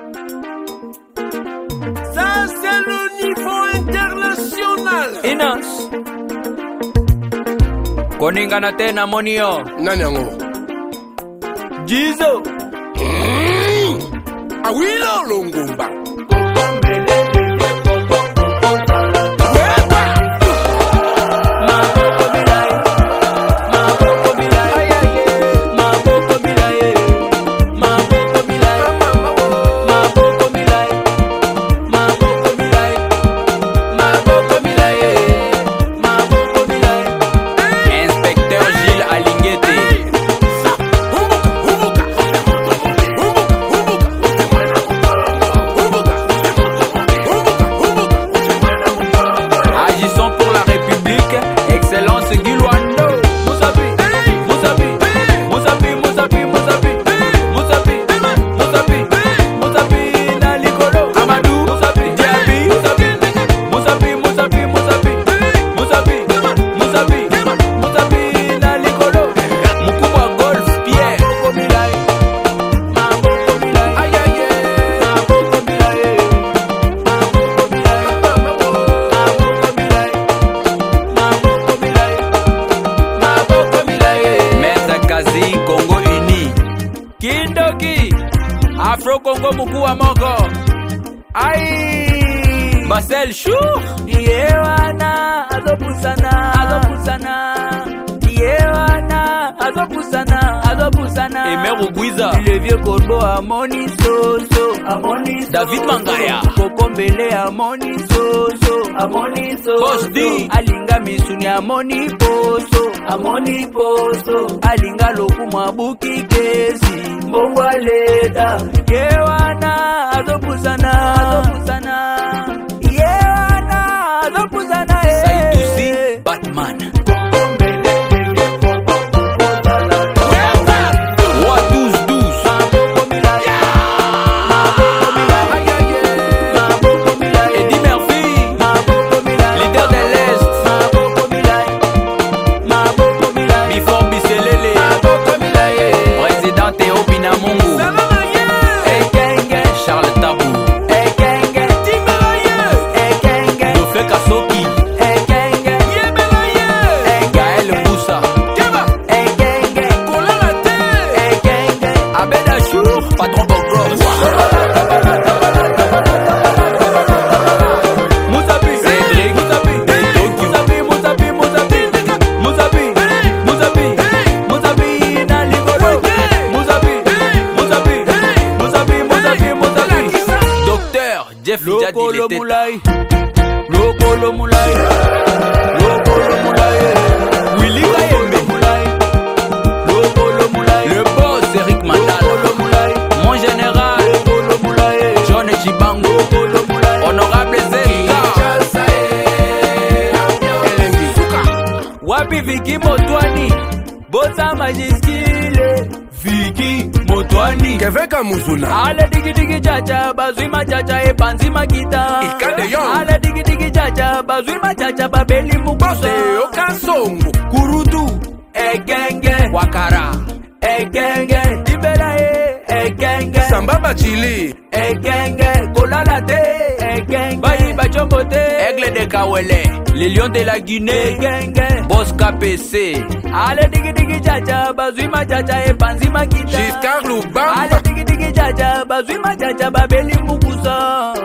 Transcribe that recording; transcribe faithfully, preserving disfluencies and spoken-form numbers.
Ça c'est le niveau international. Inas koningana tena monio Nani yango? Jizo mm. Awilo Longomba. Afro Congo mukua moko ai Marcel Chou Yewana azopusana azopusana Yewana azopusana azopusana Emeru Gwiza le vieux corbeau amoni soso amoni soso David Mangaya Kokombele amoni soso amoni soso Bosdi alinga misuni amoni poso amoni poso alinga lokumwa buki kesi mbongwa leda Yewana azopusana azopusana Yewana azopusana Saïdouzi Batman Lokolo mulai Lokolo mulai Lokolo mulai Willy Kayembe mulai Lokolo mulai Le boss Eric Mandala Mon général Lokolo mulai John Chibango Lokolo mulai Honorable Zeka Wapi Viki Motwani Bosa Majiskile Viki Motwani Keveka Muzuna. Ale digi digi chacha bazui machacha e panzi makita Ikade yo. Ale digi digi chacha bazui machacha babeli mukusa Bose Okasongo. Kurudu Egenge Wakara Egenge Tibela e Egenge Sambaba Chili. Egenge Kolala te Egenge Bayi bachombote Aigle de Kawele Les Lions de la Guinée Egenge Boss K P C Ale digi digi chacha bazui machacha e panzi makita Giscard Lubamba. Ale digi digi chacha bazui machacha babeli mukusa